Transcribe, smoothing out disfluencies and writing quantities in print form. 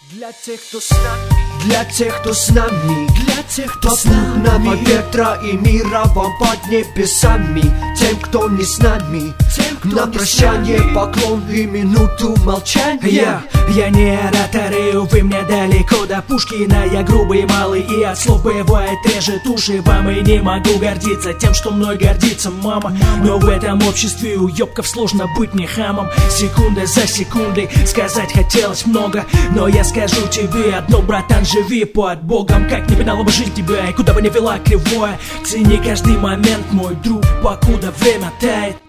Для тех, кто с нами, для тех, кто с нами, для тех, кто с нами, попутного ветра и мира вам под небесами. Тем, кто не с нами, тем, кто на прощание поклон и минуту молчания. Я не оратор, и увы, мне далеко до Пушкина. Я грубый, малый, и от слов бывает режет уши. Вам и не могу гордиться тем, что мной гордится мама. Но в этом обществе у ёбков сложно быть не хамом. Секунда за секундой сказать хотелось много, но я скажу тебе одно, братан, живи под Богом. Как не пинала бы жизнь тебя и куда бы не вела кривое, цени каждый момент, мой друг, покуда время тает.